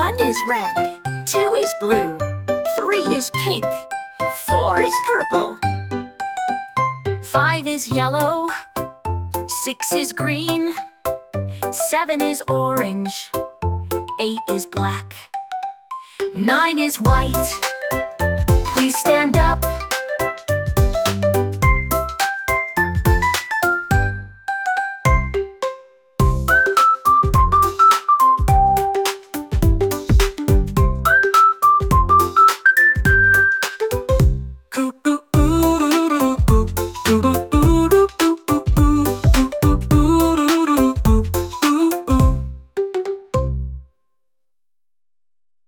1 is red, 2 is blue, 3 is pink, 4 is purple, 5 is yellow, 6 is green, 7 is orange, 8 is black, 9 is white. Please stand up.